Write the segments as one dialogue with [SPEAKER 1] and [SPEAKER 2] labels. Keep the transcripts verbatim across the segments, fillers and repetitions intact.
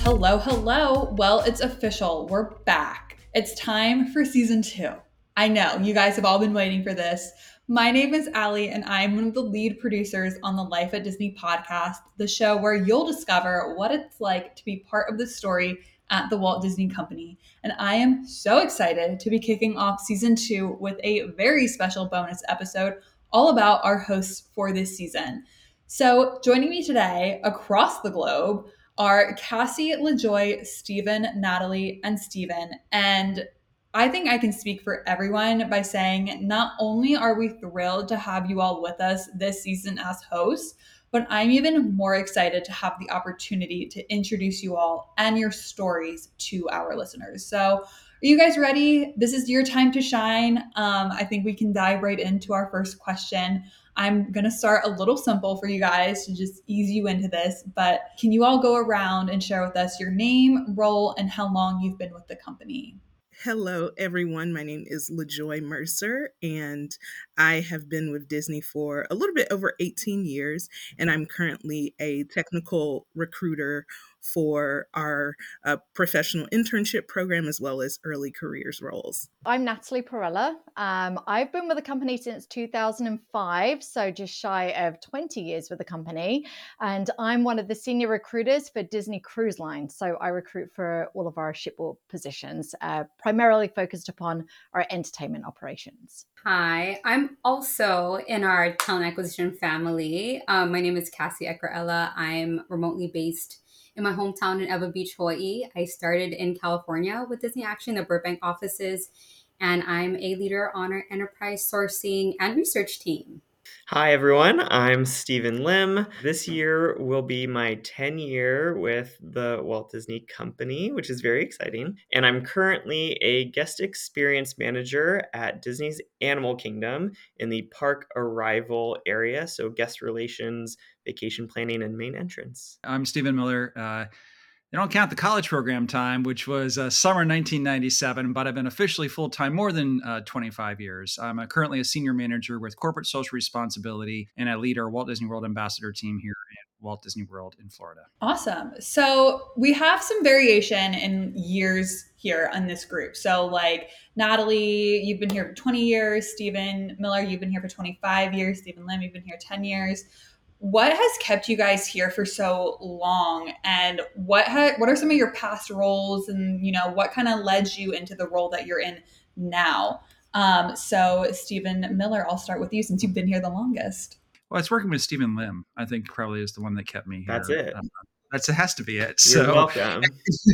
[SPEAKER 1] Hello, hello. Well, it's official. We're back. It's time for season two. I know you guys have all been waiting for this. My name is Allie, and I'm one of the lead producers on the Life at Disney podcast, the show where you'll discover what it's like to be part of the story at the Walt Disney Company. And I am so excited to be kicking off season two with a very special bonus episode all about our hosts for this season. So, joining me today across the globe are Cassie, LaJoy, Stephen, Natalie, and Stephen. And I think I can speak for everyone by saying not only are we thrilled to have you all with us this season as hosts, but I'm even more excited to have the opportunity to introduce you all and your stories to our listeners. So, are you guys ready? This is your time to shine. Um, I think we can dive right into our first question. I'm going to start a little simple for you guys to just ease you into this, but can you all go around and share with us your name, role, and how long you've been with the company?
[SPEAKER 2] Hello, everyone. My name is LaJoy Mercer, and I have been with Disney for a little bit over eighteen years, and I'm currently a technical recruiter for our uh, professional internship program as well as early careers roles.
[SPEAKER 3] I'm Natalie Perella. Um, I've been with the company since two thousand five, so just shy of twenty years with the company. And I'm one of the senior recruiters for Disney Cruise Line. So I recruit for all of our shipboard positions, uh, primarily focused upon our entertainment operations.
[SPEAKER 4] Hi, I'm also in our talent acquisition family. Um, my name is Cassie Ekrella. I'm remotely based in my hometown in Ewa Beach, Hawaii. I started in California with Disney Action, the Burbank offices, and I'm a leader on our enterprise sourcing and research team.
[SPEAKER 5] Hi, everyone. I'm Stephen Lim. This year will be my ten year with the Walt Disney Company, which is very exciting. And I'm currently a guest experience manager at Disney's Animal Kingdom in the park arrival area. So guest relations, vacation planning, and main entrance.
[SPEAKER 6] I'm Stephen Miller. Uh, They don't count the college program time, which was uh, summer nineteen ninety-seven, but I've been officially full-time more than uh, twenty-five years. I'm uh, currently a senior manager with corporate social responsibility, and I lead our Walt Disney World ambassador team here at Walt Disney World in Florida.
[SPEAKER 1] Awesome. So we have some variation in years here on this group. So like Natalie, you've been here for twenty years. Stephen Miller, you've been here for twenty-five years. Stephen Lim, you've been here ten years. What has kept you guys here for so long, and what ha- what are some of your past roles, and you know what kind of led you into the role that you're in now? Um, so Stephen Miller, I'll start with you since you've been here the longest.
[SPEAKER 6] Well, it's working with Stephen Lim, I think probably is the one that kept me here.
[SPEAKER 5] That's it.
[SPEAKER 6] Um, that's it has to be it.
[SPEAKER 5] You're
[SPEAKER 6] so,
[SPEAKER 5] welcome.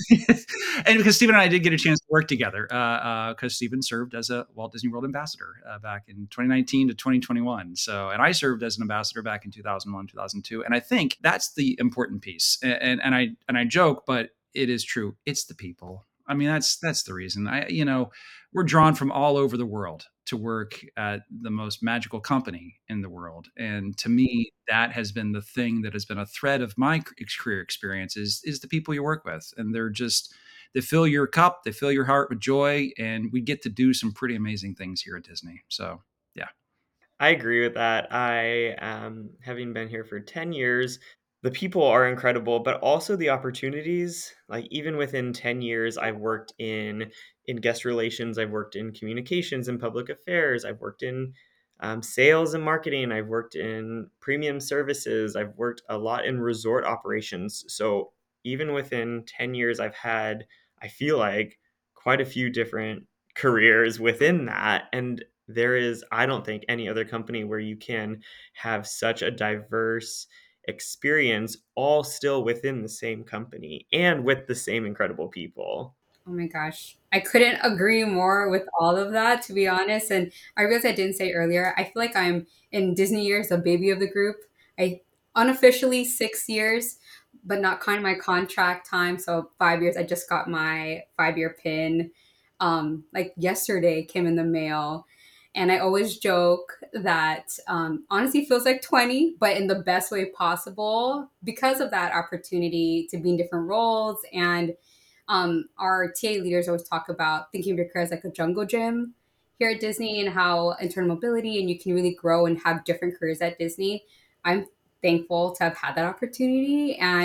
[SPEAKER 6] And because Stephen and I did get a chance to work together, because uh, uh, Stephen served as a Walt Disney World ambassador uh, back in twenty nineteen to twenty twenty-one. So, and I served as an ambassador back in two thousand one, two thousand two. And I think that's the important piece. And, and, and I and I joke, but it is true. It's the people. I mean, that's that's the reason. I, you know, we're drawn from all over the world to work at the most magical company in the world. And to me, that has been the thing that has been a thread of my career experience is, is the people you work with. And they're just, they fill your cup, they fill your heart with joy. And we get to do some pretty amazing things here at Disney. So, yeah.
[SPEAKER 5] I agree with that. I, um, having been here for ten years, the people are incredible, but also the opportunities. Like even within ten years, I've worked in in guest relations, I've worked in communications and public affairs, I've worked in um, sales and marketing, I've worked in premium services, I've worked a lot in resort operations. So even within ten years, I've had, I feel like, quite a few different careers within that. And there is, I don't think, any other company where you can have such a diverse experience all still within the same company and with the same incredible people.
[SPEAKER 4] Oh my gosh. I couldn't agree more with all of that, to be honest. And I realized I didn't say earlier, I feel like I'm in Disney years, the baby of the group. I unofficially six years, but not kind of my contract time. So five years. I just got my five-year pin. Um, like yesterday came in the mail. And I always joke that um, honestly feels like twenty, but in the best way possible because of that opportunity to be in different roles. And um, our T A leaders always talk about thinking of your career as like a jungle gym here at Disney and how internal mobility and you can really grow and have different careers at Disney. I'm thankful to have had that opportunity. And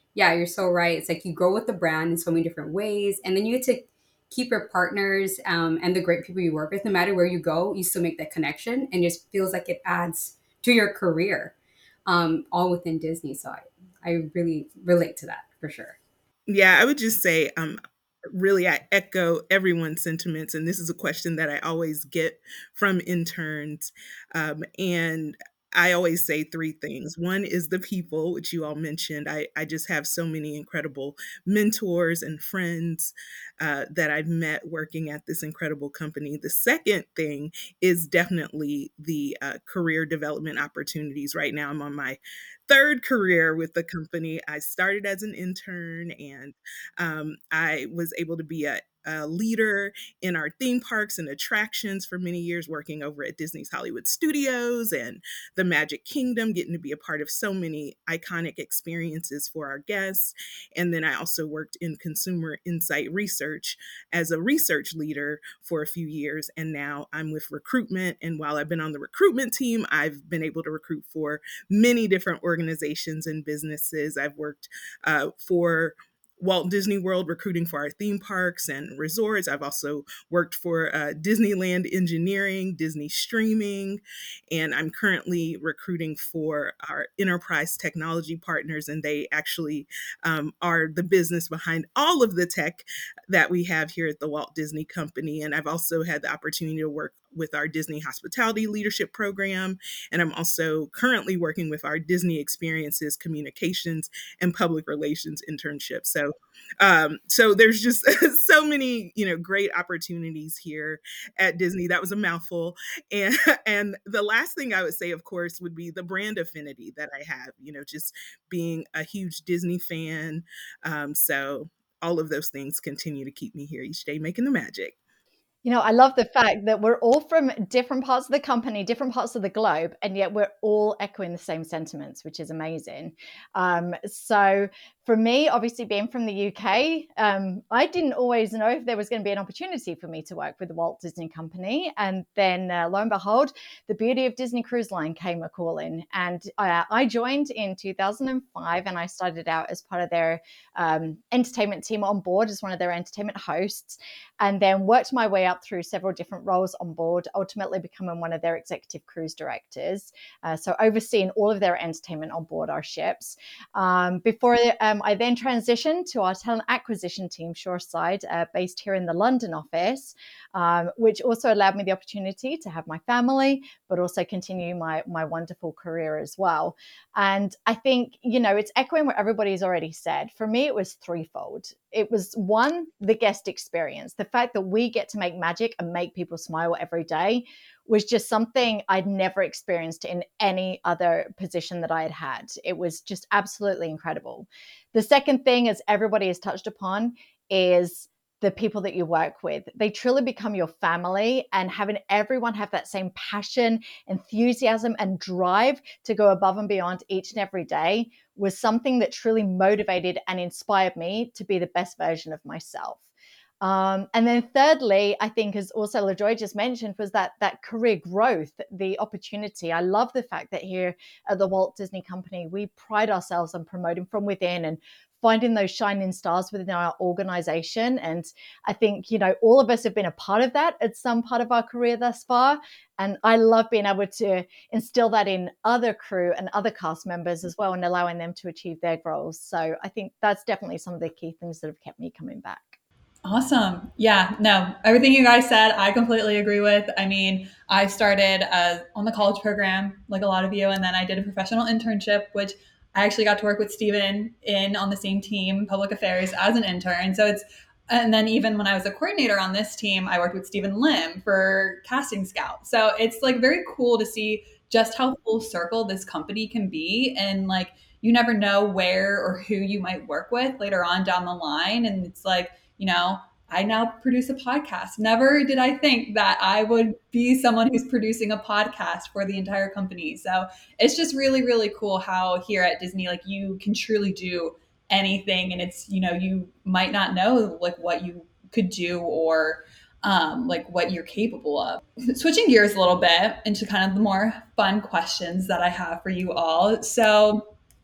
[SPEAKER 4] yeah, you're so right. It's like you grow with the brand in so many different ways, and then you get to keep your partners um, and the great people you work with. No matter where you go, you still make that connection, and it just feels like it adds to your career, um, all within Disney. So I, I really relate to that for sure.
[SPEAKER 2] Yeah, I would just say, um, really, I echo everyone's sentiments, and this is a question that I always get from interns. Um, and I always say three things. One is the people, which you all mentioned. I, I just have so many incredible mentors and friends uh, that I've met working at this incredible company. The second thing is definitely the uh, career development opportunities. Right now, I'm on my third career with the company. I started as an intern, and um, I was able to be a, a leader in our theme parks and attractions for many years, working over at Disney's Hollywood Studios and the Magic Kingdom, getting to be a part of so many iconic experiences for our guests. And then I also worked in consumer insight research as a research leader for a few years. And now I'm with recruitment. And while I've been on the recruitment team, I've been able to recruit for many different organizations and businesses. I've worked uh, for Walt Disney World, recruiting for our theme parks and resorts. I've also worked for uh, Disneyland Engineering, Disney Streaming, and I'm currently recruiting for our enterprise technology partners, and they actually um, are the business behind all of the tech that we have here at the Walt Disney Company. And I've also had the opportunity to work with our Disney Hospitality Leadership Program, and I'm also currently working with our Disney Experiences Communications and Public Relations internship. So, um, so there's just so many, you know, great opportunities here at Disney. That was a mouthful. And and the last thing I would say, of course, would be the brand affinity that I have. You know, just being a huge Disney fan. Um, so all of those things continue to keep me here each day making the magic.
[SPEAKER 3] You know, I love the fact that we're all from different parts of the company, different parts of the globe, and yet we're all echoing the same sentiments, which is amazing. Um, so for me, obviously being from the U K, um, I didn't always know if there was going to be an opportunity for me to work with the Walt Disney Company. And then uh, lo and behold, the beauty of Disney Cruise Line came a calling. And uh, I joined in two thousand five, and I started out as part of their um, entertainment team on board as one of their entertainment hosts, and then worked my way up through several different roles on board, ultimately becoming one of their executive cruise directors. Uh, so overseeing all of their entertainment on board our ships. Um, before um, I then transitioned to our talent acquisition team, Shoreside, uh, based here in the London office, um, which also allowed me the opportunity to have my family, but also continue my, my wonderful career as well. And I think, you know, it's echoing what everybody's already said. For me, it was threefold. It was one, the guest experience. The fact that we get to make magic and make people smile every day was just something I'd never experienced in any other position that I had had. It was just absolutely incredible. The second thing, as everybody has touched upon, is the people that you work with. They truly become your family, and having everyone have that same passion, enthusiasm, and drive to go above and beyond each and every day was something that truly motivated and inspired me to be the best version of myself. Um, and then thirdly, I think, as also LaJoy just mentioned, was that that career growth, the opportunity. I love the fact that here at the Walt Disney Company, we pride ourselves on promoting from within and finding those shining stars within our organization. And I think, you know, all of us have been a part of that at some part of our career thus far. And I love being able to instill that in other crew and other cast members as well, and allowing them to achieve their goals. So I think that's definitely some of the key things that have kept me coming back.
[SPEAKER 1] Awesome. Yeah, no, everything you guys said, I completely agree with. I mean, I started uh, on the college program, like a lot of you, and then I did a professional internship, which I actually got to work with Steven in on the same team, public affairs, as an intern. So it's, and then even when I was a coordinator on this team, I worked with Stephen Lim for Casting Scout. So it's like very cool to see just how full circle this company can be. And like, you never know where or who you might work with later on down the line. And it's like, you know, I now produce a podcast. Never did I think that I would be someone who's producing a podcast for the entire company. So it's just really, really cool how here at Disney, like you can truly do anything. And it's, you know, you might not know like what you could do or um, like what you're capable of. Switching gears a little bit into kind of the more fun questions that I have for you all. So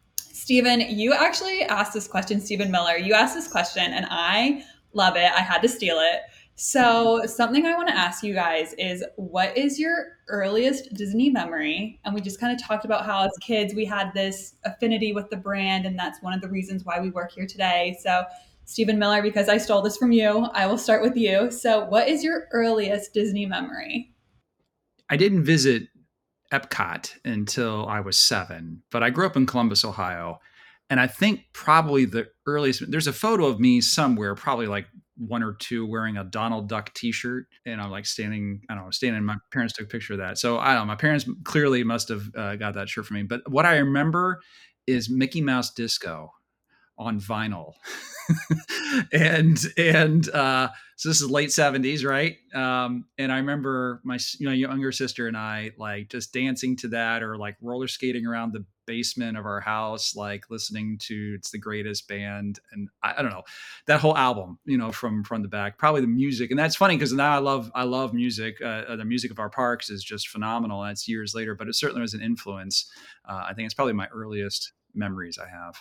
[SPEAKER 1] Stephen, you actually asked this question, Stephen Miller. You asked this question, and I love it. I had to steal it. So, something I want to ask you guys is what is your earliest Disney memory? And we just kind of talked about how, as kids, we had this affinity with the brand, and that's one of the reasons why we work here today. So, Stephen Miller, because I stole this from you, I will start with you. So, what is your earliest Disney memory?
[SPEAKER 6] I didn't visit Epcot until I was seven, but I grew up in Columbus, Ohio. And I think probably the earliest, there's a photo of me somewhere, probably like one or two, wearing a Donald Duck t-shirt. And I'm like standing, I don't know, standing, my parents took a picture of that. So I don't know, my parents clearly must have uh, got that shirt for me. But what I remember is Mickey Mouse Disco on vinyl. and and uh, so this is late seventies, right? Um, and I remember my you know younger sister and I like just dancing to that, or like roller skating around the basement of our house, like listening to "It's the Greatest Band," and I, I don't know, that whole album, you know, from front to back. Probably the music, and that's funny because now I love I love music. Uh, the music of our parks is just phenomenal, and it's years later, but it certainly was an influence. Uh, I think it's probably my earliest memories I have.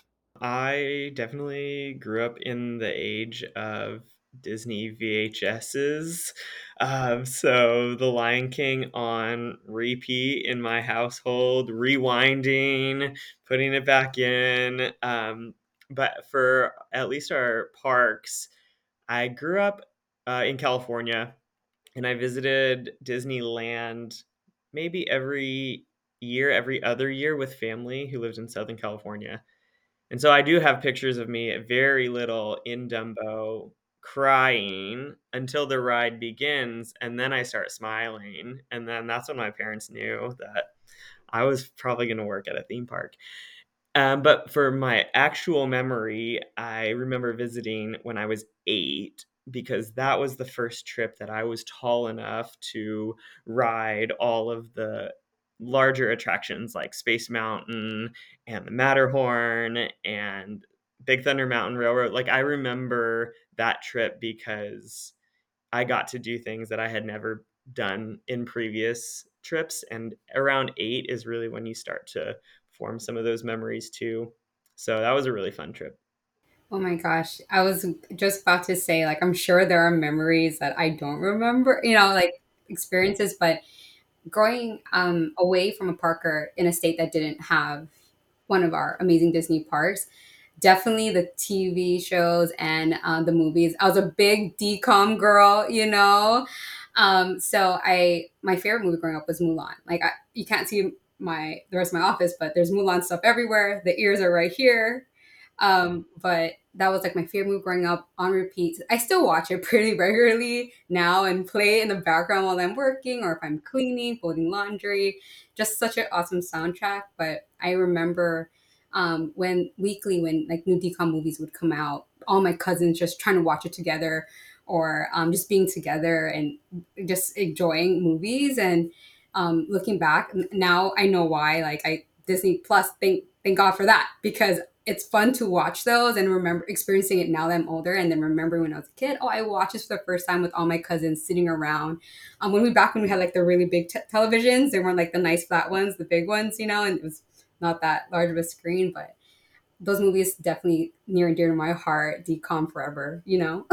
[SPEAKER 5] I definitely grew up in the age of Disney V H S's. Um, so The Lion King on repeat in my household, rewinding, putting it back in. Um, but for at least our parks, I grew up uh, in California, and I visited Disneyland maybe every year, every other year with family who lived in Southern California. And so I do have pictures of me very little in Dumbo crying until the ride begins, and then I start smiling, and then that's when my parents knew that I was probably going to work at a theme park. Um, but for my actual memory, I remember visiting when I was eight because that was the first trip that I was tall enough to ride all of the larger attractions like Space Mountain and the Matterhorn and Big Thunder Mountain Railroad. Like, I remember that trip because I got to do things that I had never done in previous trips. And around eight is really when you start to form some of those memories too. So that was a really fun trip.
[SPEAKER 4] Oh my gosh. I was just about to say, like, I'm sure there are memories that I don't remember, you know, like experiences, but growing um, away from a parker in a state that didn't have one of our amazing Disney parks, definitely the T V shows and uh, the movies. I was a big D COM girl, you know. Um, so I my favorite movie growing up was Mulan. Like I, you can't see my the rest of my office, but there's Mulan stuff everywhere. The ears are right here. Um, but that was like my favorite movie growing up on repeat. I still watch it pretty regularly now and play it in the background while I'm working or if I'm cleaning, folding laundry. Just such an awesome soundtrack. But I remember um, when weekly, when like new D COM movies would come out, all my cousins just trying to watch it together or um, just being together and just enjoying movies. And um, looking back now, I know why. Like I Disney Plus, thank thank God for that because it's fun to watch those and remember experiencing it now that I'm older and then remembering when I was a kid. Oh, I watched this for the first time with all my cousins sitting around. Um, when we back when we had like the really big te- televisions, they weren't like the nice flat ones, the big ones, you know, and it was not that large of a screen, but those movies definitely near and dear to my heart. D COM forever, you know.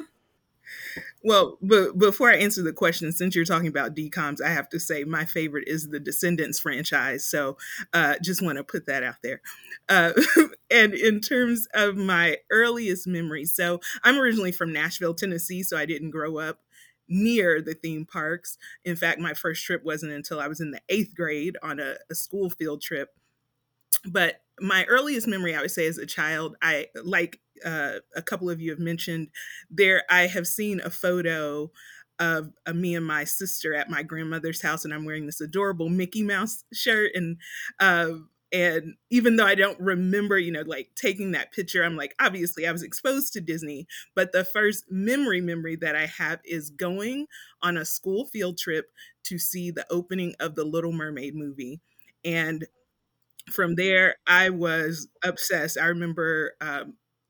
[SPEAKER 2] Well, but before I answer the question, since you're talking about D COMs, I have to say my favorite is the Descendants franchise. So uh, just want to put that out there. Uh, and in terms of my earliest memories, so I'm originally from Nashville, Tennessee, so I didn't grow up near the theme parks. In fact, my first trip wasn't until I was in the eighth grade on a, a school field trip. But my earliest memory, I would say, as a child, I like uh, a couple of you have mentioned there. I have seen a photo of uh, me and my sister at my grandmother's house, and I'm wearing this adorable Mickey Mouse shirt. And uh, and even though I don't remember, you know, like taking that picture, I'm like, obviously, I was exposed to Disney. But the first memory memory that I have is going on a school field trip to see the opening of the Little Mermaid movie, and from there, I was obsessed. I remember um,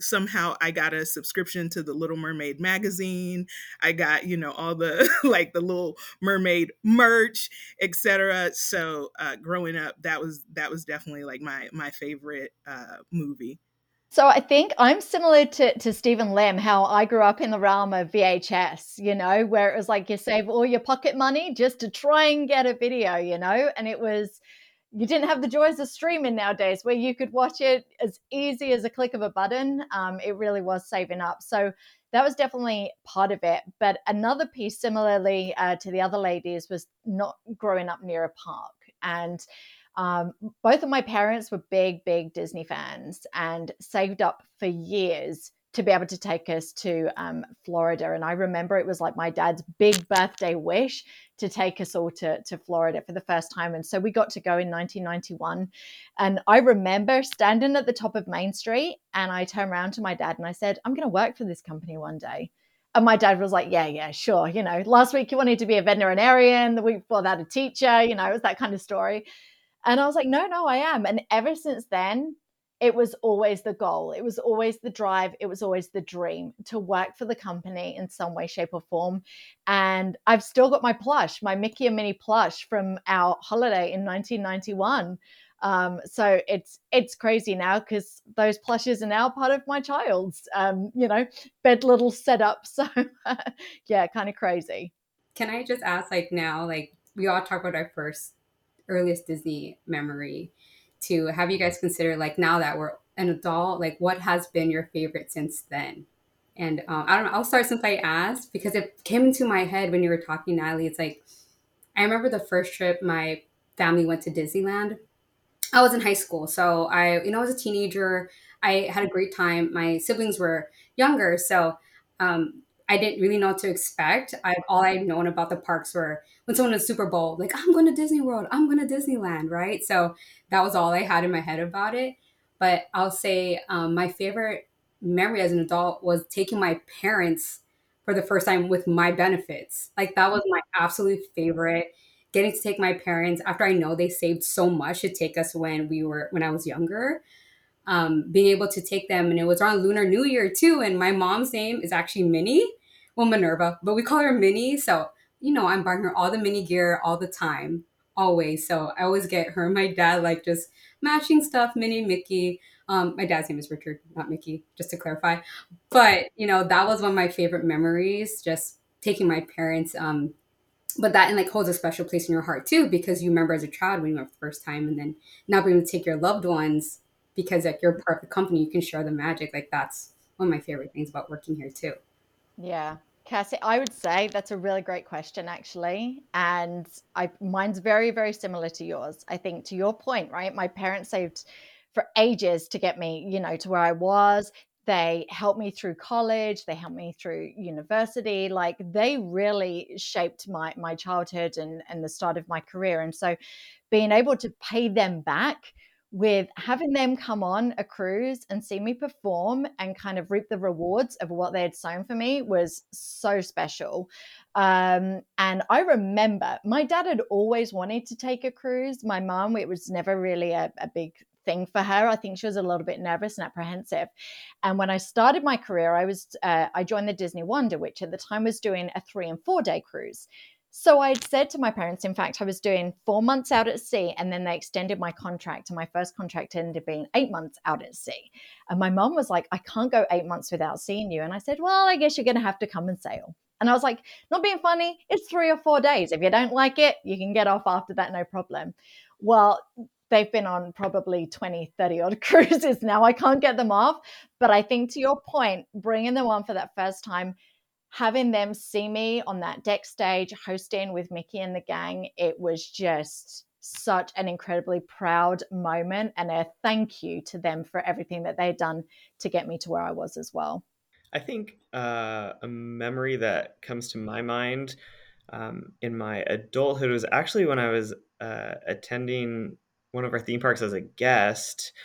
[SPEAKER 2] somehow I got a subscription to the Little Mermaid magazine. I got, you know, all the like the Little Mermaid merch, et cetera. So uh, growing up, that was that was definitely like my my favorite uh, movie.
[SPEAKER 3] So I think I'm similar to, to Stephen Lim, how I grew up in the realm of V H S, you know, where it was like you save all your pocket money just to try and get a video, you know, and it was, you didn't have the joys of streaming nowadays where you could watch it as easy as a click of a button. Um, it really was saving up. So that was definitely part of it. But another piece, similarly uh, to the other ladies, was not growing up near a park. And um, both of my parents were big, big Disney fans and saved up for years to be able to take us to um, Florida. And I remember it was like my dad's big birthday wish to take us all to, to Florida for the first time. And so we got to go in nineteen ninety-one. And I remember standing at the top of Main Street and I turned around to my dad and I said, I'm going to work for this company one day. And my dad was like, yeah, yeah, sure. You know, last week you wanted to be a veterinarian, the week before that a teacher, you know, it was that kind of story. And I was like, no, no, I am. And ever since then, it was always the goal. It was always the drive. It was always the dream to work for the company in some way, shape, or form. And I've still got my plush, my Mickey and Minnie plush from our holiday in nineteen ninety-one. Um, so it's it's crazy now because those plushes are now part of my child's, um, you know, bed little setup. So yeah, kind of crazy.
[SPEAKER 4] Can I just ask, like now, like we all talk about our first earliest Disney memory, to have you guys consider, like now that we're an adult, like what has been your favorite since then? And um, I don't know, I'll start since I asked because it came into my head when you were talking, Natalie. It's like, I remember the first trip my family went to Disneyland. I was in high school. So I, you know, I was a teenager. I had a great time. My siblings were younger. So um, I didn't really know what to expect. I, all I'd known about the parks were when someone was Super Bowl, like, I'm going to Disney World, I'm going to Disneyland, right? So that was all I had in my head about it. But I'll say um, my favorite memory as an adult was taking my parents for the first time with my benefits. Like that was my absolute favorite, getting to take my parents after I know they saved so much to take us when we were when I was younger. Um, being able to take them, and it was on Lunar New Year too. And my mom's name is actually Minnie, well Minerva, but we call her Minnie. So you know, I'm buying her all the Minnie gear all the time, always. So I always get her and my dad like just matching stuff, Minnie, Mickey. Um, my dad's name is Richard, not Mickey, just to clarify. But you know, that was one of my favorite memories, just taking my parents. Um, but that and like holds a special place in your heart too, because you remember as a child when you went for the first time, and then now being able to take your loved ones because like you're part of the company, you can share the magic. Like that's one of my favorite things about working here too.
[SPEAKER 3] Yeah. Cassie, I would say that's a really great question, actually. And I mine's very, very similar to yours. I think to your point, right? My parents saved for ages to get me, you know, to where I was. They helped me through college. They helped me through university. Like they really shaped my my childhood and, and the start of my career. And so being able to pay them back with having them come on a cruise and see me perform and kind of reap the rewards of what they had sown for me was so special. Um, and I remember my dad had always wanted to take a cruise. My mom, it was never really a, a big thing for her. I think she was a little bit nervous and apprehensive. And when I started my career, I was uh, I joined the Disney Wonder, which at the time was doing a three and four day cruise. So I'd said to my parents, in fact, I was doing four months out at sea, and then they extended my contract. And my first contract ended up being eight months out at sea. And my mom was like, I can't go eight months without seeing you. And I said, well, I guess you're going to have to come and sail. And I was like, not being funny, it's three or four days. If you don't like it, you can get off after that, no problem. Well, they've been on probably twenty, thirty odd cruises now. I can't get them off. But I think to your point, bringing them on for that first time, having them see me on that deck stage hosting with Mickey and the gang, it was just such an incredibly proud moment, and a thank you to them for everything that they'd done to get me to where I was as well.
[SPEAKER 5] I think uh, a memory that comes to my mind um, in my adulthood was actually when I was uh, attending one of our theme parks as a guest.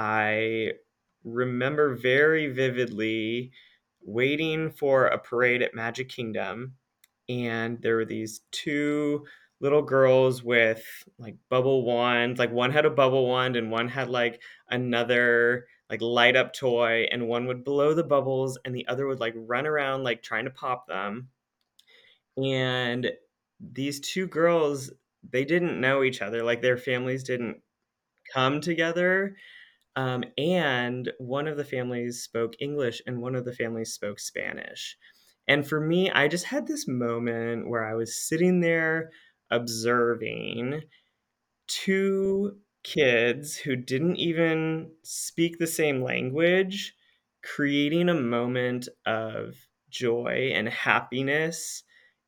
[SPEAKER 5] I remember very vividly waiting for a parade at Magic Kingdom, and there were these two little girls with like bubble wands. Like one had a bubble wand and one had like another like light up toy, and one would blow the bubbles and the other would like run around like trying to pop them. And these two girls, they didn't know each other, like their families didn't come together. Um, and one of the families spoke English and one of the families spoke Spanish. And for me, I just had this moment where I was sitting there observing two kids who didn't even speak the same language, creating a moment of joy and happiness.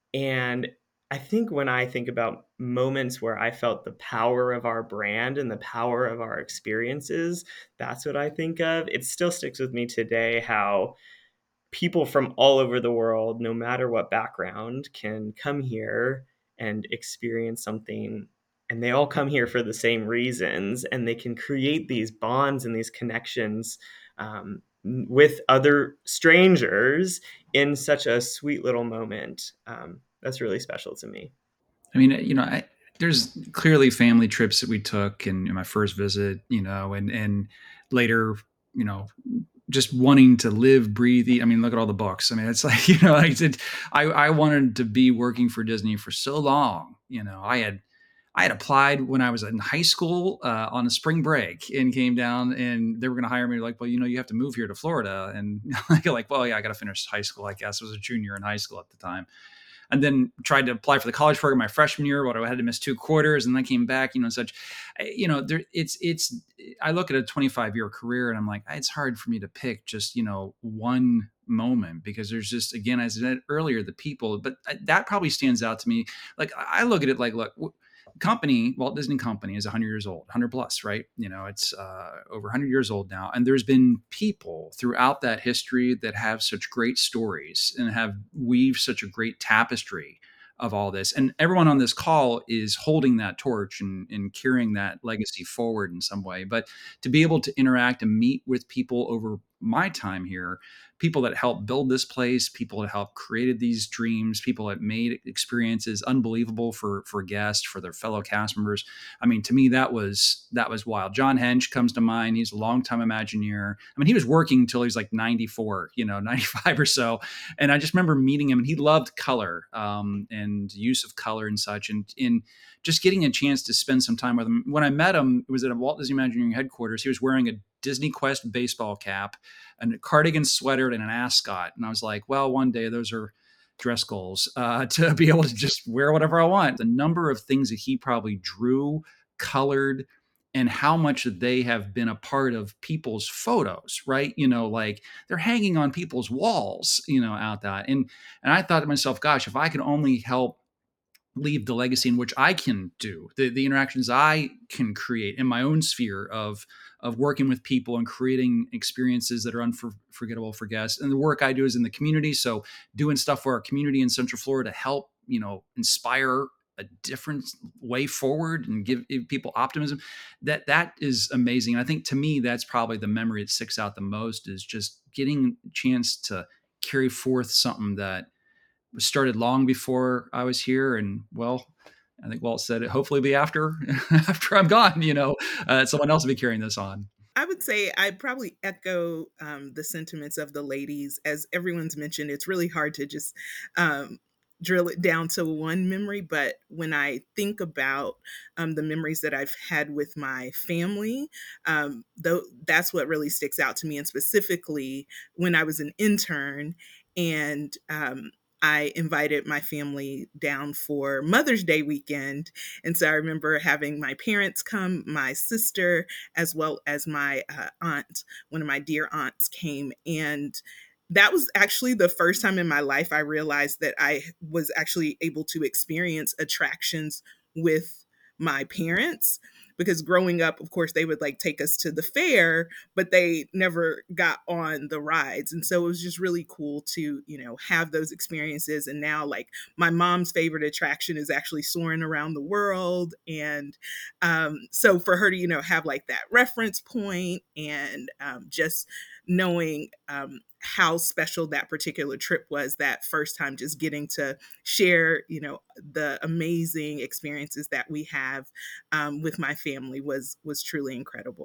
[SPEAKER 5] And I think when I think about moments where I felt the power of our brand and the power of our experiences, that's what I think of. It still sticks with me today how people from all over the world, no matter what background, can come here and experience something. And they all come here for the same reasons, and they can create these bonds and these connections um, with other strangers in such a sweet little moment. Um, that's really special to me.
[SPEAKER 6] I mean, you know, I, there's clearly family trips that we took in, in my first visit, you know, and and later, you know, just wanting to live, breathe, eat. I mean, look at all the books. I mean, it's like, you know, like it, I, I wanted to be working for Disney for so long. You know, I had, I had applied when I was in high school uh, on a spring break and came down and they were going to hire me. Like, well, you know, you have to move here to Florida. And I like, well, yeah, I got to finish high school. I guess I was a junior in high school at the time. And then tried to apply for the college program my freshman year, but I had to miss two quarters and then came back, you know, such, you know, there it's, it's, I look at a twenty-five year career and I'm like, it's hard for me to pick just, you know, one moment because there's just, again, as I said earlier, the people, but that probably stands out to me. Like, I look at it like, look, company, Walt Disney Company is one hundred years old, one hundred plus, right? You know, it's uh, over one hundred years old now. And there's been people throughout that history that have such great stories and have weaved such a great tapestry of all this. And everyone on this call is holding that torch and, and carrying that legacy forward in some way. But to be able to interact and meet with people over my time here, people that helped build this place, people that helped created these dreams, people that made experiences unbelievable for for guests, for their fellow cast members. I mean, to me, that was that was wild. John Hench comes to mind. He's a longtime Imagineer. I mean, he was working until he was like ninety-four, you know, ninety-five or so. And I just remember meeting him, and he loved color um, and use of color and such. And in just getting a chance to spend some time with him. When I met him, it was at a Walt Disney Imagineering headquarters. He was wearing a Disney Quest baseball cap, a cardigan sweater, and an ascot. And I was like, well, one day those are dress goals uh, to be able to just wear whatever I want. The number of things that he probably drew, colored, and how much they have been a part of people's photos, right? You know, like they're hanging on people's walls, you know, out that. And, and I thought to myself, gosh, if I could only help leave the legacy in which I can do, the, the interactions I can create in my own sphere of, of working with people and creating experiences that are unforgettable for guests. And the work I do is in the community. So doing stuff for our community in Central Florida to help, you know, inspire a different way forward and give, give people optimism. That, that is amazing. And I think to me, that's probably the memory that sticks out the most is just getting a chance to carry forth something that was started long before I was here. And well, I think Walt said it, hopefully be after, after I'm gone, you know, uh, someone else will be carrying this on.
[SPEAKER 2] I would say I probably echo um, the sentiments of the ladies. As everyone's mentioned, it's really hard to just um, drill it down to one memory. But when I think about um, the memories that I've had with my family, um, though, that's what really sticks out to me. And specifically when I was an intern and um, I invited my family down for Mother's Day weekend. And so I remember having my parents come, my sister, as well as my uh, aunt, one of my dear aunts came. And that was actually the first time in my life I realized that I was actually able to experience attractions with my parents. Because growing up, of course, they would like take us to the fair, but they never got on the rides. And so it was just really cool to, you know, have those experiences. And now like my mom's favorite attraction is actually soaring around the world. And um, so for her to, you know, have like that reference point and um, just knowing um, how special that particular trip was, that first time just getting to share, you know, the amazing experiences that we have um, with my family was was truly incredible.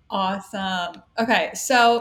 [SPEAKER 1] Awesome. Okay, so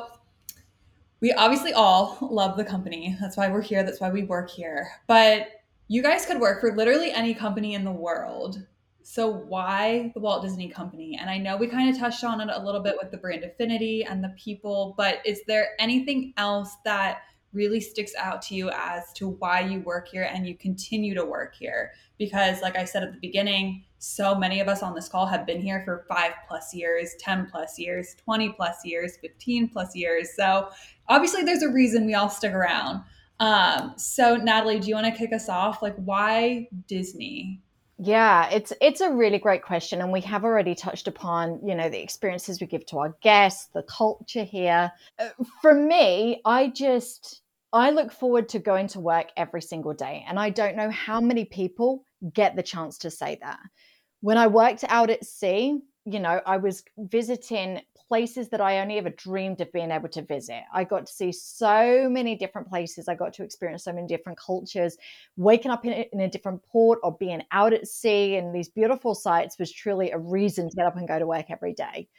[SPEAKER 1] we obviously all love the company. That's why we're here. That's why we work here. But you guys could work for literally any company in the world. So why the Walt Disney Company? And I know we kind of touched on it a little bit with the brand affinity and the people, but is there anything else that really sticks out to you as to why you work here and you continue to work here? Because like I said at the beginning, so many of us on this call have been here for five plus years, ten plus years, twenty plus years, fifteen plus years. So obviously there's a reason we all stick around. Um, so Natalie, do you want to kick us off? Like, why Disney?
[SPEAKER 3] Yeah, it's it's a really great question, and we have already touched upon, you know, the experiences we give to our guests, the culture here. Uh, For me, I just I look forward to going to work every single day, and I don't know how many people get the chance to say that. When I worked out at sea, you know, I was visiting places that I only ever dreamed of being able to visit. I got to see so many different places. I got to experience so many different cultures. Waking up in a, in a different port or being out at sea and these beautiful sights was truly a reason to get up and go to work every day.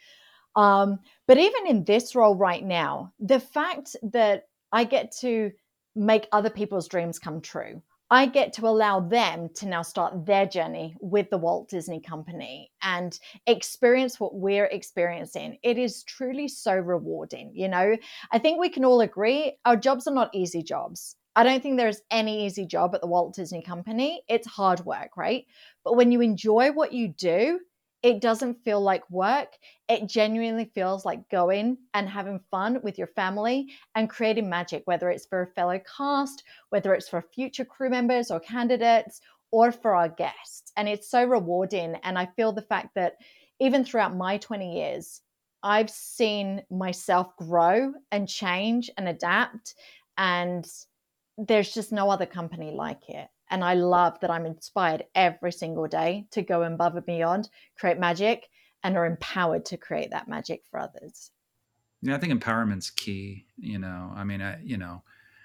[SPEAKER 3] Um, but even in this role right now, the fact that I get to make other people's dreams come true, I get to allow them to now start their journey with the Walt Disney Company and experience what we're experiencing. It is truly so rewarding. You know, I think we can all agree our jobs are not easy jobs. I don't think there's any easy job at the Walt Disney Company. It's hard work, right? But when you enjoy what you do, it doesn't feel like work. It genuinely feels like going and having fun with your family and creating magic, whether it's for a fellow cast, whether it's for future crew members or candidates, or for our guests. And it's so rewarding. And I feel the fact that even throughout my twenty years, I've seen myself grow and change and adapt. And there's just no other company like it. And I love that I'm inspired every single day to go above and beyond, create magic, and are empowered to create that magic for others.
[SPEAKER 6] Yeah, I think empowerment's key. You know, I mean, I, you know,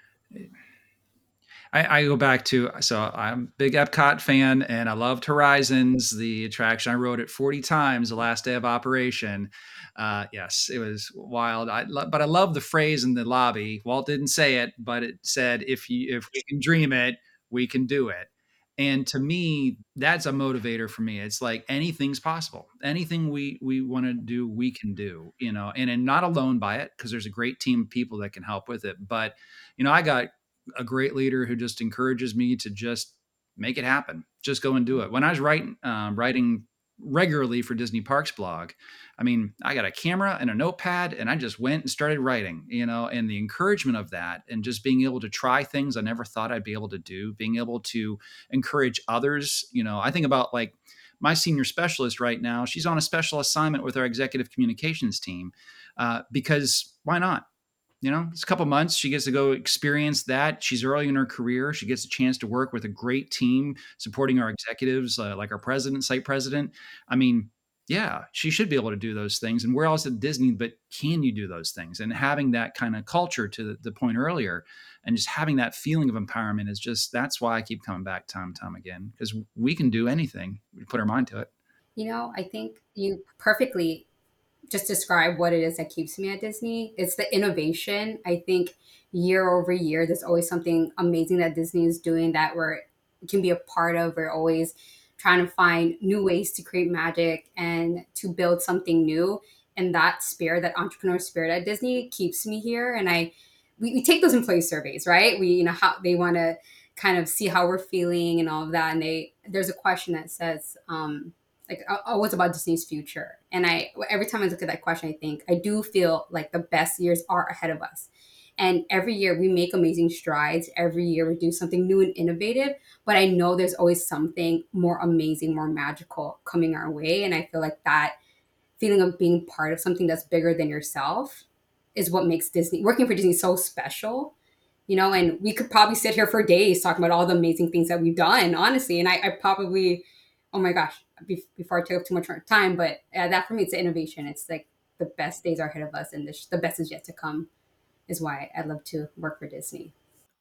[SPEAKER 6] I, I go back to, so I'm a big Epcot fan and I loved Horizons, the attraction. I rode it forty times the last day of operation. Uh, yes, it was wild. I lo- but I love the phrase in the lobby. Walt didn't say it, but it said, if you, if we can dream it, we can do it. And to me, that's a motivator for me. It's like anything's possible. Anything we we want to do, we can do, you know, and, and not alone by it, because there's a great team of people that can help with it. But, you know, I got a great leader who just encourages me to just make it happen. Just go and do it. When I was writing, um, writing regularly for Disney Parks blog, I mean, I got a camera and a notepad and I just went and started writing, you know, and the encouragement of that and just being able to try things I never thought I'd be able to do, being able to encourage others. You know, I think about like my senior specialist right now, she's on a special assignment with our executive communications team uh, because why not? You know, it's a couple months. She gets to go experience that. She's early in her career. She gets a chance to work with a great team supporting our executives, uh, like our president, site president. I mean, yeah, she should be able to do those things. And we're also at Disney, but can you do those things? And having that kind of culture, to the, the point earlier, and just having that feeling of empowerment is just, that's why I keep coming back time and time again, because we can do anything. We put our mind to it.
[SPEAKER 4] You know, I think you perfectly just describe what it is that keeps me at Disney. It's the innovation. I think year over year, there's always something amazing that Disney is doing that we're can be a part of. We're always trying to find new ways to create magic and to build something new. And that spirit, that entrepreneur spirit at Disney keeps me here. And I we, we take those employee surveys, right? We, you know, how they want to kind of see how we're feeling and all of that. And they there's a question that says, um, like oh, what's about Disney's future? And I every time I look at that question, I think I do feel like the best years are ahead of us. And every year we make amazing strides. Every year we do something new and innovative. But I know there's always something more amazing, more magical coming our way. And I feel like that feeling of being part of something that's bigger than yourself is what makes Disney, working for Disney, so special. You know, and we could probably sit here for days talking about all the amazing things that we've done, honestly. And I, I probably, oh my gosh, before I take up too much more time, but uh, that for me, it's the innovation. It's like the best days are ahead of us and the, the best is yet to come is why I love to work for Disney.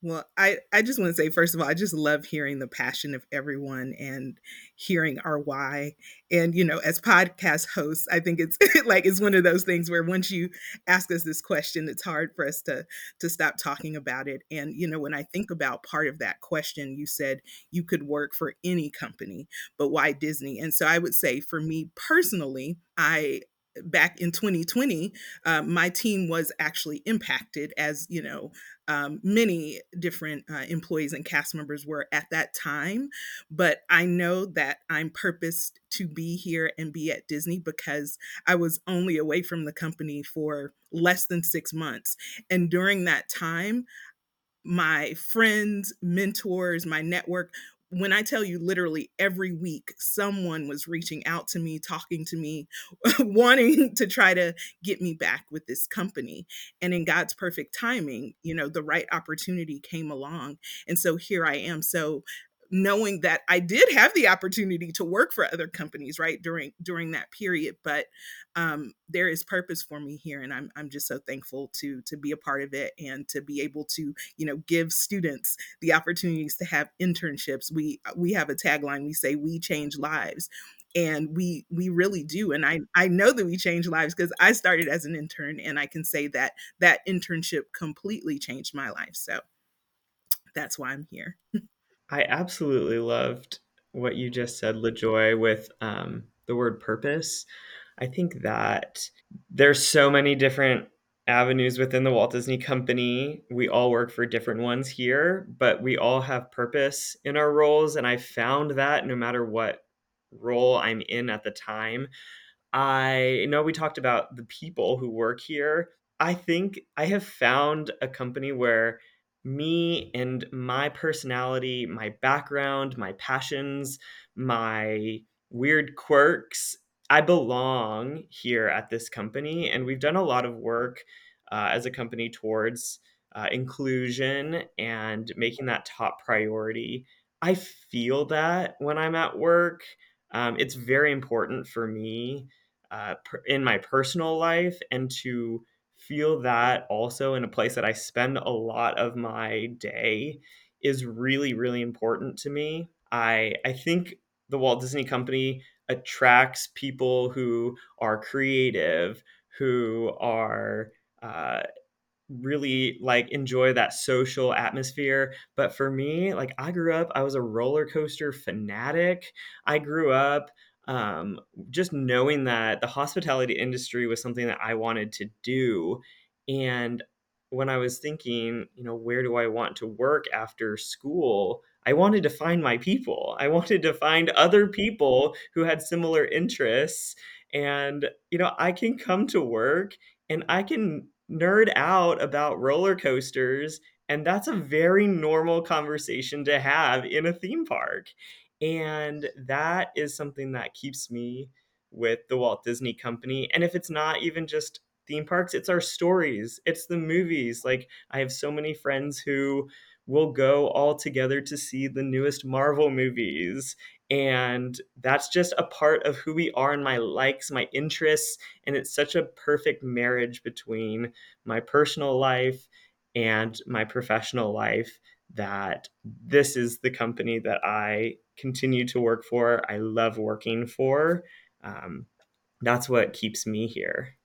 [SPEAKER 2] Well, I, I just want to say, first of all, I just love hearing the passion of everyone and hearing our why. And, you know, as podcast hosts, I think it's like it's one of those things where once you ask us this question, it's hard for us to to stop talking about it. And, you know, when I think about part of that question, you said you could work for any company, but why Disney? And so I would say for me personally, I back in twenty twenty, uh, my team was actually impacted as, you know, um, many different uh, employees and cast members were at that time. But I know that I'm purposed to be here and be at Disney because I was only away from the company for less than six months. And during that time, my friends, mentors, my network, when I tell you literally every week, someone was reaching out to me, talking to me, wanting to try to get me back with this company. And in God's perfect timing, you know, the right opportunity came along. And so here I am. So knowing that I did have the opportunity to work for other companies, right, during during that period, but um, there is purpose for me here, and I'm I'm just so thankful to to be a part of it and to be able to, you know, give students the opportunities to have internships. We we have a tagline. We say we change lives, and we we really do. And I I know that we change lives because I started as an intern, and I can say that that internship completely changed my life. So that's why I'm here.
[SPEAKER 5] I absolutely loved what you just said, LaJoy, with um, the word purpose. I think that there's so many different avenues within the Walt Disney Company. We all work for different ones here, but we all have purpose in our roles. And I found that no matter what role I'm in at the time, I know we talked about the people who work here. I think I have found a company where me and my personality, my background, my passions, my weird quirks, I belong here at this company. And we've done a lot of work uh, as a company towards uh, inclusion and making that top priority. I feel that when I'm at work. Um, it's very important for me uh, per- in my personal life, and to feel that also in a place that I spend a lot of my day is really, really important to me. I I think the Walt Disney Company attracts people who are creative, who are uh, really like enjoy that social atmosphere. But for me, like I grew up, I was a roller coaster fanatic. I grew up um, just knowing that the hospitality industry was something that I wanted to do. And when I was thinking, you know, where do I want to work after school? I wanted to find my people. I wanted to find other people who had similar interests. And, you know, I can come to work and I can nerd out about roller coasters, and that's a very normal conversation to have in a theme park. And that is something that keeps me with the Walt Disney Company. And if it's not even just theme parks, it's our stories, it's the movies. Like, I have so many friends who will go all together to see the newest Marvel movies, and that's just a part of who we are and my likes, my interests. And it's such a perfect marriage between my personal life and my professional life that this is the company that I continue to work for. I love working for. Um, that's what keeps me here.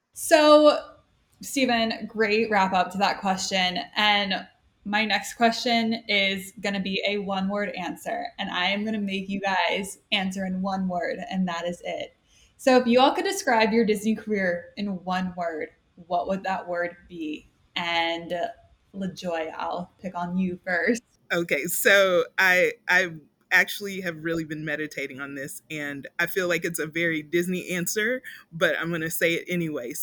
[SPEAKER 1] So, Stephen, great wrap up to that question. And my next question is going to be a one word answer. And I am going to make you guys answer in one word, and that is it. So, if you all could describe your Disney career in one word, what would that word be? And uh, LaJoy, I'll pick on you first.
[SPEAKER 2] Okay, so I I actually have really been meditating on this, and I feel like it's a very Disney answer, but I'm going to say it anyway.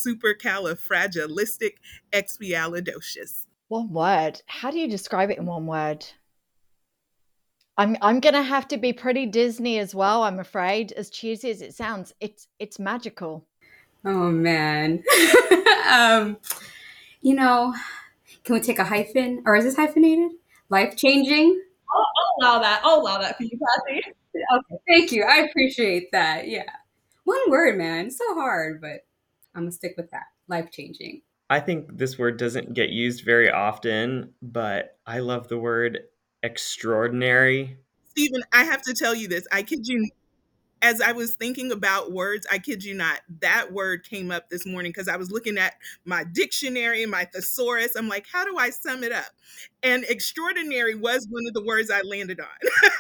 [SPEAKER 2] Supercalifragilisticexpialidocious.
[SPEAKER 3] One word. How do you describe it in one word? I'm I'm gonna have to be pretty Disney as well, I'm afraid. As cheesy as it sounds, it's it's magical.
[SPEAKER 4] Oh man. um, you know, can we take a hyphen, or is this hyphenated? Life changing.
[SPEAKER 1] I'll, I'll allow that. I'll allow that for you, Kathy.
[SPEAKER 4] Okay, thank you. I appreciate that. Yeah, one word, man. It's so hard, but I'm gonna stick with that. Life changing.
[SPEAKER 5] I think this word doesn't get used very often, but I love the word extraordinary.
[SPEAKER 2] Stephen, I have to tell you this. I kid you, as I was thinking about words, I kid you not, that word came up this morning because I was looking at my dictionary, my thesaurus. I'm like, how do I sum it up? And extraordinary was one of the words I landed on.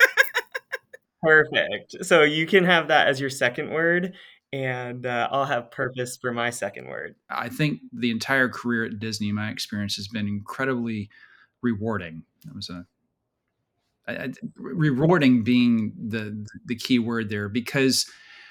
[SPEAKER 5] Perfect. So you can have that as your second word, and uh, I'll have purpose for my second word.
[SPEAKER 6] I think the entire career at Disney, my experience has been incredibly rewarding. It was a I, I, rewarding being the the key word there, because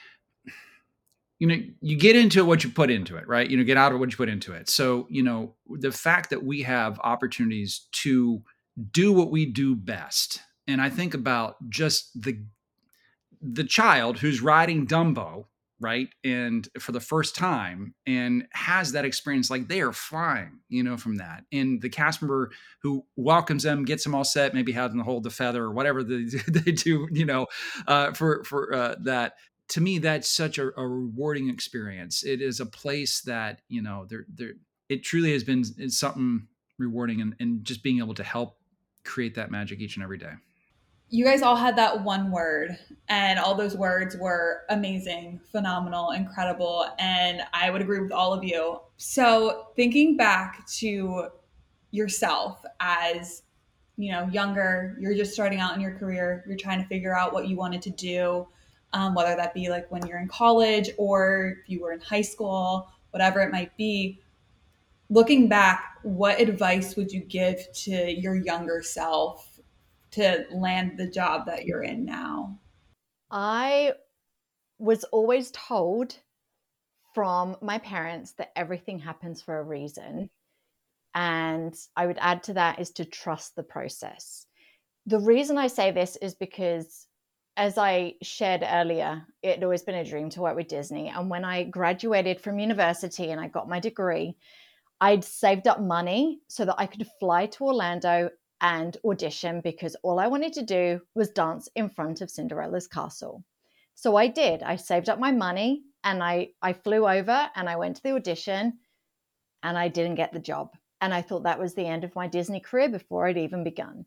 [SPEAKER 6] you know you get into what you put into it, right? You know, get out of what you put into it. So you know the fact that we have opportunities to do what we do best, and I think about just the the child who's riding Dumbo, right? And for the first time and has that experience, like they are flying, you know, from that. And the cast member who welcomes them, gets them all set, maybe has them hold the feather or whatever they, they do, you know, uh, for, for uh, that. To me, that's such a, a rewarding experience. It is a place that, you know, there, there, it truly has been it's something rewarding, and, and just being able to help create that magic each and every day.
[SPEAKER 1] You guys all had that one word, and all those words were amazing, phenomenal, incredible, and I would agree with all of you. So thinking back to yourself as, you know, younger, you're just starting out in your career, you're trying to figure out what you wanted to do, um, whether that be like when you're in college or if you were in high school, whatever it might be. Looking back, what advice would you give to your younger self to land the job that you're in now?
[SPEAKER 3] I was always told from my parents that everything happens for a reason. And I would add to that is to trust the process. The reason I say this is because, as I shared earlier, it had always been a dream to work with Disney. And when I graduated from university and I got my degree, I'd saved up money so that I could fly to Orlando and audition, because all I wanted to do was dance in front of Cinderella's castle. So I did. I saved up my money and I, I flew over and I went to the audition, and I didn't get the job. And I thought that was the end of my Disney career before I'd even begun.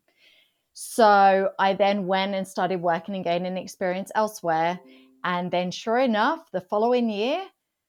[SPEAKER 3] So I then went and started working and gaining experience elsewhere. And then sure enough, the following year,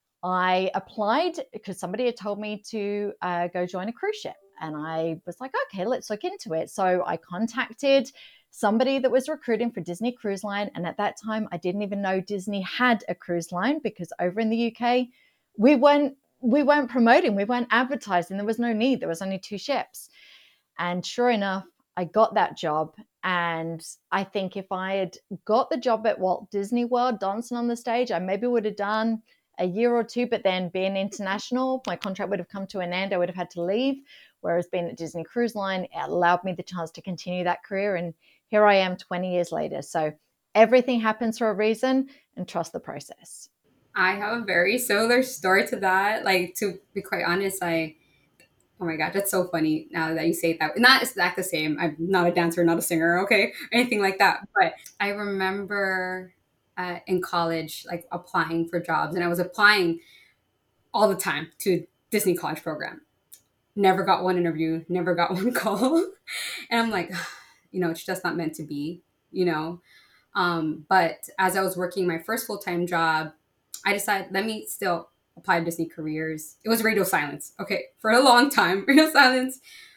[SPEAKER 3] I applied because somebody had told me to uh, go join a cruise ship. And I was like, okay, let's look into it. So I contacted somebody that was recruiting for Disney Cruise Line. And at that time, I didn't even know Disney had a cruise line, because over in the U K, we weren't, we weren't promoting, we weren't advertising. There was no need. There was only two ships. And sure enough, I got that job. And I think if I had got the job at Walt Disney World dancing on the stage, I maybe would have done a year or two, but then being international, my contract would have come to an end. I would have had to leave. Whereas being at Disney Cruise Line, it allowed me the chance to continue that career. And here I am twenty years later. So everything happens for a reason, and trust the process.
[SPEAKER 4] I have a very similar story to that. Like, to be quite honest, I, oh my God, that's so funny now that you say that. Not exact the same. I'm not a dancer, not a singer, okay? Anything like that. But I remember uh, in college, like applying for jobs, and I was applying all the time to Disney College program. Never got one interview, never got one call. And I'm like, you know, it's just not meant to be, you know? Um, but as I was working my first full-time job, I decided, let me still apply to Disney Careers. It was radio silence. Okay. For a long time, radio silence.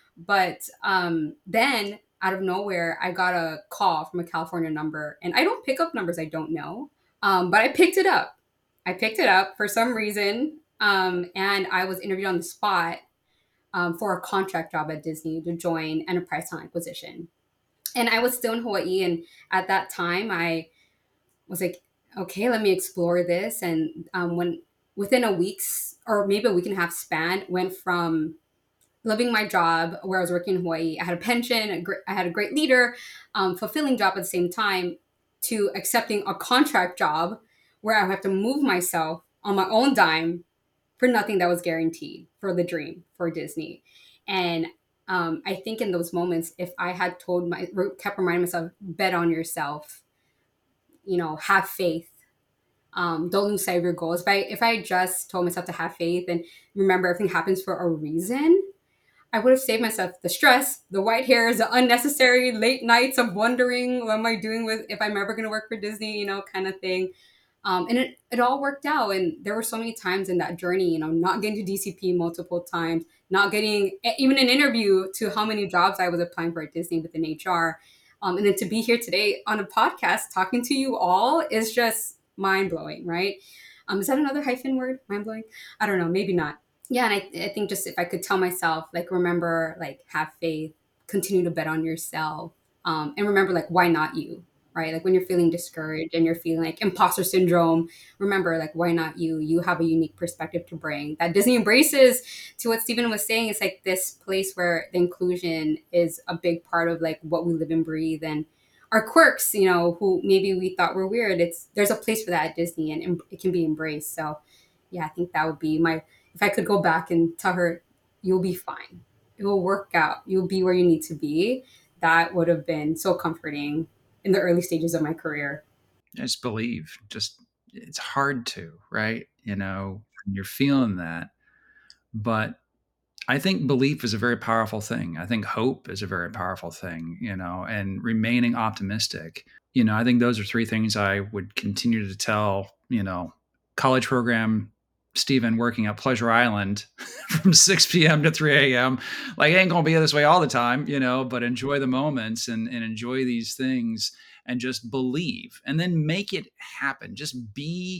[SPEAKER 4] But um, then out of nowhere, I got a call from a California number, and I don't pick up numbers I don't know. Um, but I picked it up. I picked it up for some reason. Um, and I was interviewed on the spot um, for a contract job at Disney to join enterprise talent acquisition. And I was still in Hawaii. And at that time, I was like, okay, let me explore this. And um, when within a week's or maybe a week and a half span, went from loving my job where I was working in Hawaii, I had a pension, a gr- I had a great leader, um, fulfilling job at the same time, to accepting a contract job where I have to move myself on my own dime for nothing that was guaranteed, for the dream, for Disney. And um, I think in those moments, if I had told my, kept reminding myself, bet on yourself, you know, have faith, Um, don't lose sight of your goals. If I, if I just told myself to have faith and remember everything happens for a reason, I would have saved myself the stress, the white hairs, the unnecessary late nights of wondering what am I doing with, if I'm ever going to work for Disney, you know, kind of thing. Um, and it, it all worked out. And there were so many times in that journey, you know, not getting to D C P multiple times, not getting even an interview to how many jobs I was applying for at Disney within H R. Um, and then to be here today on a podcast talking to you all is just mind blowing, right? Um, is that another hyphen word? Mind blowing? I don't know. Maybe not. Yeah. And I, I think just if I could tell myself, like, remember, like, have faith, continue to bet on yourself. Um, and remember, like, why not you? Right? Like when you're feeling discouraged and you're feeling like imposter syndrome, remember, like, why not you? You have a unique perspective to bring that Disney embraces. To what Stephen was saying, it's like this place where the inclusion is a big part of like what we live and breathe, and our quirks, you know, who maybe we thought were weird. It's, there's a place for that at Disney, and em- it can be embraced. So yeah, I think that would be my, if I could go back and tell her, you'll be fine. It will work out. You'll be where you need to be. That would have been so comforting in the early stages of my career.
[SPEAKER 6] Just believe. Just, it's hard to, right? You know, you're feeling that. But I think belief is a very powerful thing. I think hope is a very powerful thing, you know, and remaining optimistic. You know, I think those are three things I would continue to tell, you know, college program Stephen working at Pleasure Island from six p.m. to three a.m. Like, it ain't going to be this way all the time, you know, but enjoy the moments and, and enjoy these things and just believe and then make it happen. Just be,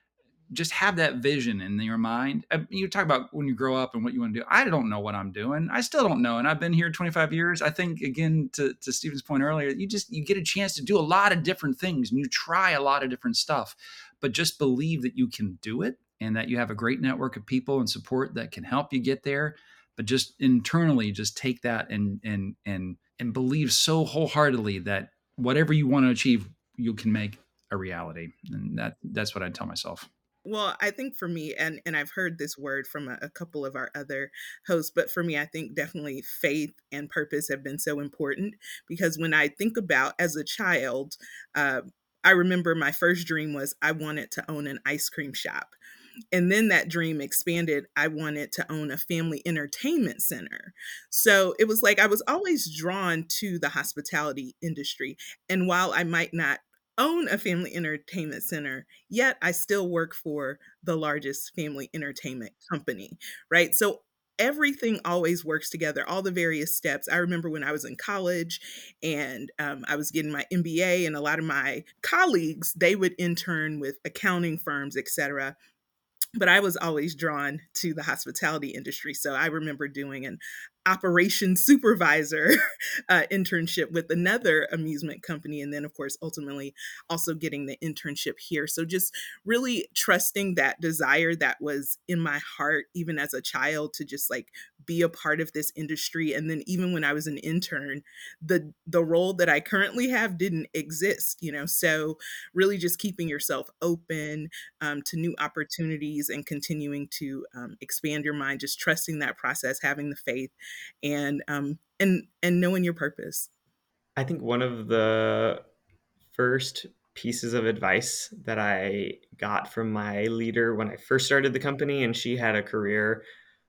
[SPEAKER 6] just have that vision in your mind. You talk about when you grow up and what you want to do. I don't know what I'm doing. I still don't know. And I've been here twenty-five years. I think, again, to, to Stephen's point earlier, you just, you get a chance to do a lot of different things and you try a lot of different stuff, but just believe that you can do it and that you have a great network of people and support that can help you get there. But just internally, just take that and, and, and, and believe so wholeheartedly that whatever you want to achieve, you can make a reality. And that, that's what I tell myself.
[SPEAKER 2] Well, I think for me, and, and I've heard this word from a, a couple of our other hosts, but for me, I think definitely faith and purpose have been so important, because when I think about as a child, uh, I remember my first dream was I wanted to own an ice cream shop. And then that dream expanded. I wanted to own a family entertainment center. So it was like I was always drawn to the hospitality industry. And while I might not own a family entertainment center, yet I still work for the largest family entertainment company, right? So everything always works together, all the various steps. I remember when I was in college and um, I was getting my M B A, and a lot of my colleagues, they would intern with accounting firms, et cetera. But I was always drawn to the hospitality industry. So I remember doing an operations supervisor uh, internship with another amusement company. And then, of course, ultimately also getting the internship here. So just really trusting that desire that was in my heart, even as a child, to just like be a part of this industry. And then even when I was an intern, the the role that I currently have didn't exist, you know, so really just keeping yourself open um, to new opportunities and continuing to um, expand your mind, just trusting that process, having the faith, and um, and and knowing your purpose.
[SPEAKER 5] I think one of the first pieces of advice that I got from my leader when I first started the company, and she had a career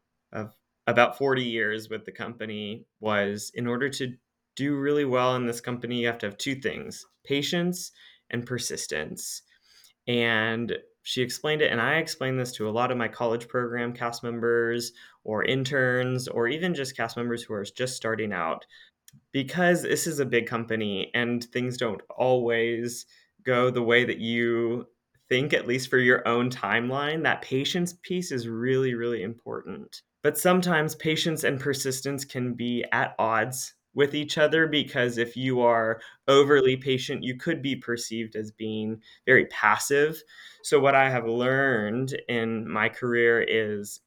[SPEAKER 5] of about forty years with the company, was in order to do really well in this company, you have to have two things: patience and persistence. And she explained it, and I explained this to a lot of my college program cast members or interns, or even just cast members who are just starting out, because this is a big company and things don't always go the way that you think, at least for your own timeline. That patience piece is really, really important. But sometimes patience and persistence can be at odds with each other, because if you are overly patient, you could be perceived as being very passive. So what I have learned in my career is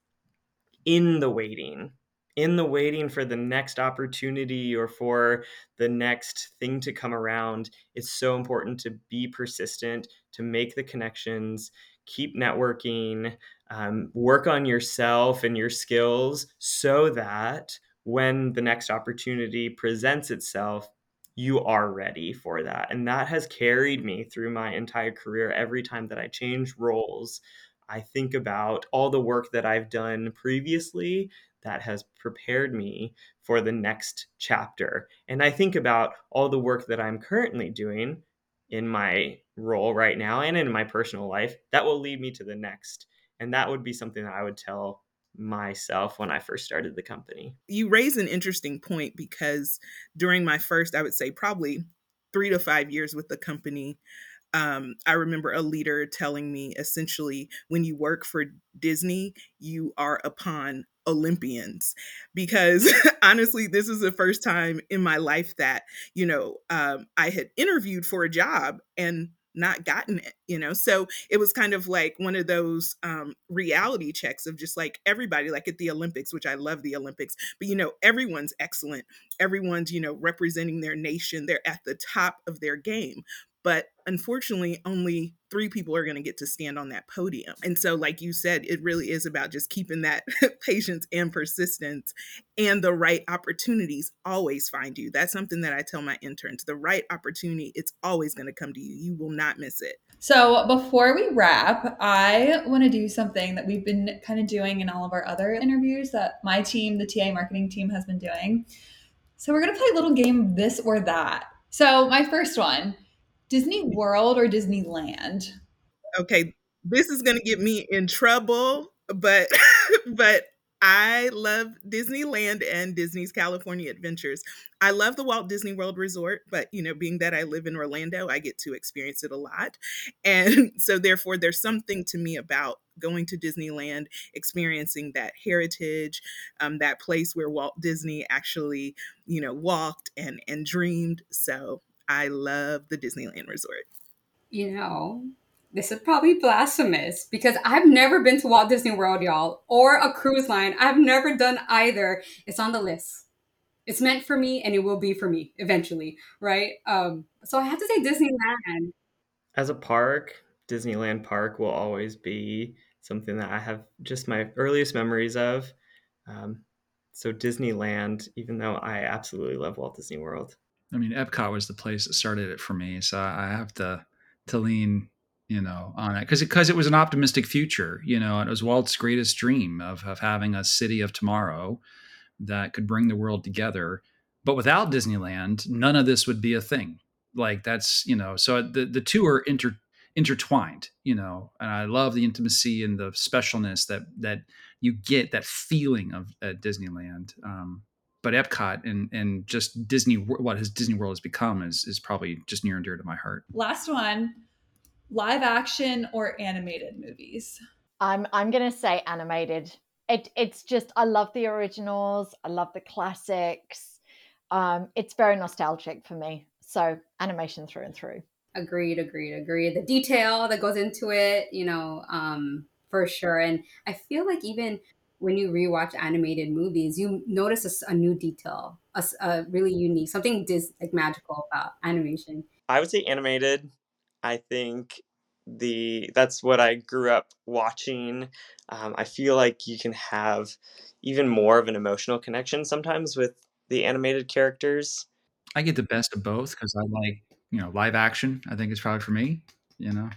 [SPEAKER 5] in the waiting, in the waiting for the next opportunity or for the next thing to come around, it's so important to be persistent, to make the connections, keep networking, um, work on yourself and your skills, so that when the next opportunity presents itself, you are ready for that. And that has carried me through my entire career. Every time that I change roles, I think about all the work that I've done previously that has prepared me for the next chapter. And I think about all the work that I'm currently doing in my role right now and in my personal life that will lead me to the next. And that would be something that I would tell myself when I first started the company.
[SPEAKER 2] You raise an interesting point, because during my first, I would say probably three to five years with the company, um, I remember a leader telling me, essentially, when you work for Disney, you are upon Olympians. Because honestly, this is the first time in my life that, you know, um, I had interviewed for a job and not gotten it, you know? So it was kind of like one of those um, reality checks of just like everybody, like at the Olympics, which I love the Olympics, but, you know, everyone's excellent. Everyone's, you know, representing their nation. They're at the top of their game. But unfortunately, only three people are going to get to stand on that podium. And so, like you said, it really is about just keeping that patience and persistence, and the right opportunities always find you. That's something that I tell my interns. The right opportunity, it's always going to come to you. You will not miss it.
[SPEAKER 1] So before we wrap, I want to do something that we've been kind of doing in all of our other interviews that my team, the T A marketing team, has been doing. So we're going to play a little game, this or that. So my first one, Disney World or Disneyland?
[SPEAKER 2] Okay, this is going to get me in trouble, but but I love Disneyland and Disney's California Adventures. I love the Walt Disney World Resort, but, you know, being that I live in Orlando, I get to experience it a lot. And so therefore, there's something to me about going to Disneyland, experiencing that heritage, um, that place where Walt Disney actually, you know, walked and, and dreamed. So I love the Disneyland Resort.
[SPEAKER 4] You know, this is probably blasphemous because I've never been to Walt Disney World, y'all, or a cruise line. I've never done either. It's on the list. It's meant for me, and it will be for me eventually, right? Um, so I have to say Disneyland.
[SPEAKER 5] As a park, Disneyland Park will always be something that I have just my earliest memories of. Um, so Disneyland, even though I absolutely love Walt Disney World.
[SPEAKER 6] I mean, Epcot was the place that started it for me, so I have to to lean, you know, on it because because it, it was an optimistic future, you know, and it was Walt's greatest dream of of having a city of tomorrow that could bring the world together. But without Disneyland, none of this would be a thing. Like that's, you know, so the the two are inter intertwined, you know, and I love the intimacy and the specialness that that you get, that feeling of at Disneyland. Um, but Epcot and and just Disney, what has Disney World has become is is probably just near and dear to my heart.
[SPEAKER 1] Last one, live action or animated movies?
[SPEAKER 3] I'm I'm gonna say animated. It it's just I love the originals. I love the classics. Um, it's very nostalgic for me. So animation through and through.
[SPEAKER 4] Agreed, agreed, agreed. The detail that goes into it, you know, um, for sure. And I feel like even when you rewatch animated movies, you notice a, s- a new detail, a, s- a really unique, something dis- like magical about animation.
[SPEAKER 5] I would say animated. I think the that's what I grew up watching. Um, I feel like you can have even more of an emotional connection sometimes with the animated characters.
[SPEAKER 6] I get the best of both because I like, you know, live action. I think it's probably for me, you know.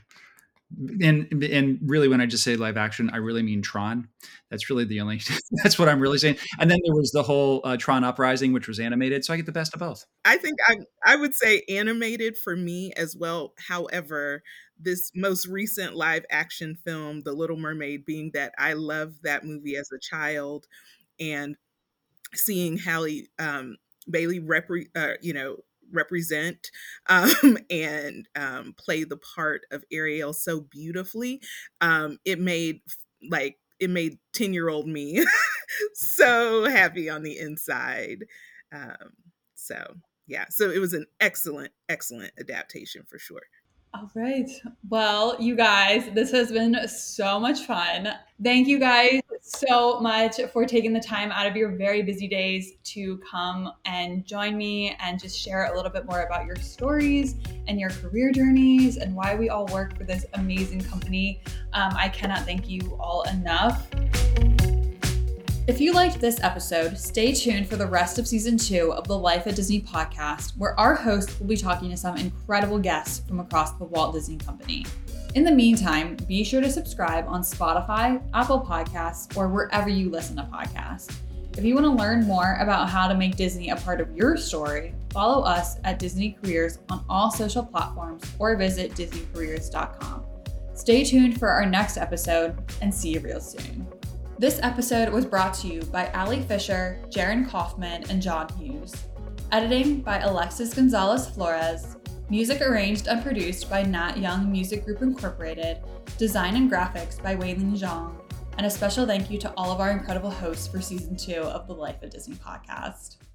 [SPEAKER 6] And and really, when I just say live action, I really mean Tron. That's really the only. That's what I'm really saying. And then there was the whole uh, Tron Uprising, which was animated. So I get the best of both.
[SPEAKER 2] I think I I would say animated for me as well. However, this most recent live action film, The Little Mermaid, being that I loved that movie as a child, and seeing Halle um, Bailey repre- uh, you know represent um, and um, play the part of Ariel so beautifully, um, it made like it made ten year old me so happy on the inside. Um, so yeah, so it was an excellent, excellent adaptation for sure.
[SPEAKER 1] All right. Well, you guys, this has been so much fun. Thank you guys so much for taking the time out of your very busy days to come and join me and just share a little bit more about your stories and your career journeys and why we all work for this amazing company. Um, I cannot thank you all enough. If you liked this episode, stay tuned for the rest of season two of the Life at Disney podcast, where our host will be talking to some incredible guests from across the Walt Disney Company. In the meantime, be sure to subscribe on Spotify, Apple Podcasts, or wherever you listen to podcasts. If you want to learn more about how to make Disney a part of your story, follow us at Disney Careers on all social platforms or visit disney careers dot com. Stay tuned for our next episode and see you real soon. This episode was brought to you by Ali Fisher, Jaron Kaufman, and John Hughes. Editing by Alexis Gonzalez Flores. Music arranged and produced by Nat Young Music Group Incorporated. Design and graphics by Weilin Zhang. And a special thank you to all of our incredible hosts for season two of the Life at Disney podcast.